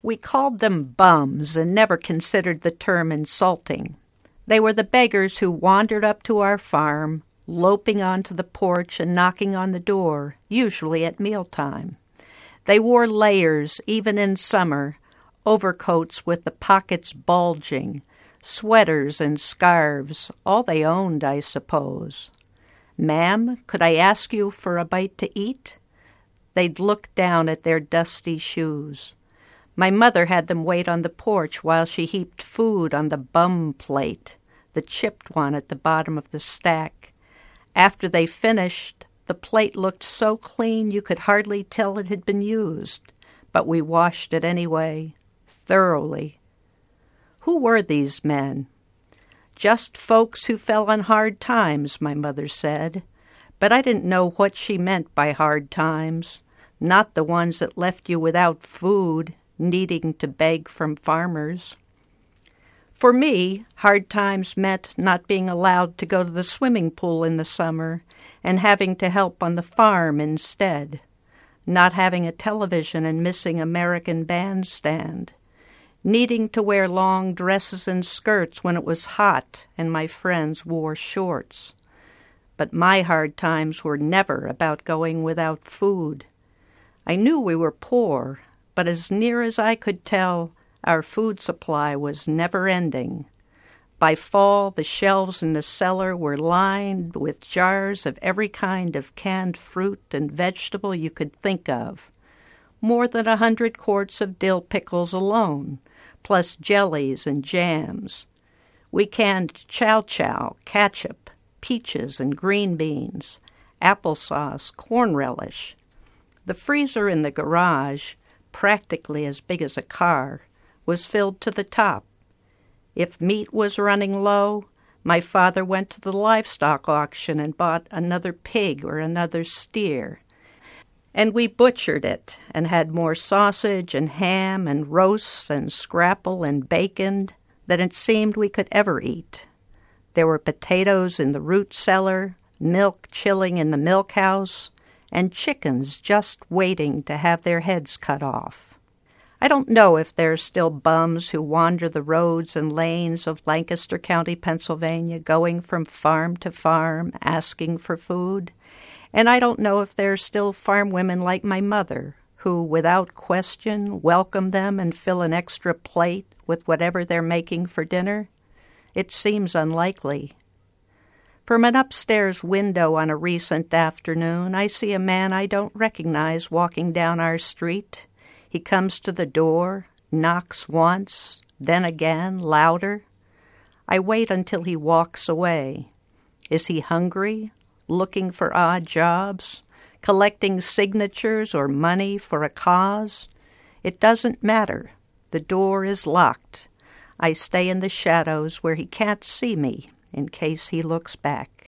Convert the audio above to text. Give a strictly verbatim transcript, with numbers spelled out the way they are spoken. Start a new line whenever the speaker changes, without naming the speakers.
We called them bums and never considered the term insulting. They were the beggars who wandered up to our farm, loping onto the porch and knocking on the door, usually at mealtime. They wore layers, even in summer, overcoats with the pockets bulging, sweaters and scarves, all they owned, I suppose. "Ma'am, could I ask you for a bite to eat?" They'd look down at their dusty shoes. My mother had them wait on the porch while she heaped food on the bum plate, the chipped one at the bottom of the stack. After they finished, the plate looked so clean you could hardly tell it had been used, but we washed it anyway, thoroughly. Who were these men? Just folks who fell on hard times, my mother said, but I didn't know what she meant by hard times, not the ones that left you without food, needing to beg from farmers. For me, hard times meant not being allowed to go to the swimming pool in the summer and having to help on the farm instead, not having a television and missing American Bandstand, needing to wear long dresses and skirts when it was hot and my friends wore shorts. But my hard times were never about going without food. I knew we were poor, but as near as I could tell, our food supply was never-ending. By fall, the shelves in the cellar were lined with jars of every kind of canned fruit and vegetable you could think of. More than a hundred quarts of dill pickles alone, plus jellies and jams. We canned chow-chow, ketchup, peaches and green beans, applesauce, corn relish. The freezer in the garage, practically as big as a car, was filled to the top. If meat was running low, my father went to the livestock auction and bought another pig or another steer. And we butchered it and had more sausage and ham and roasts and scrapple and bacon than it seemed we could ever eat. There were potatoes in the root cellar, milk chilling in the milk house, and chickens just waiting to have their heads cut off. I don't know if there are still bums who wander the roads and lanes of Lancaster County, Pennsylvania, going from farm to farm, asking for food. And I don't know if there are still farm women like my mother, who, without question, welcome them and fill an extra plate with whatever they're making for dinner. It seems unlikely. From an upstairs window on a recent afternoon, I see a man I don't recognize walking down our street. He comes to the door, knocks once, then again, louder. I wait until he walks away. Is he hungry, looking for odd jobs, collecting signatures or money for a cause? It doesn't matter. The door is locked. I stay in the shadows where he can't see me in case he looks back.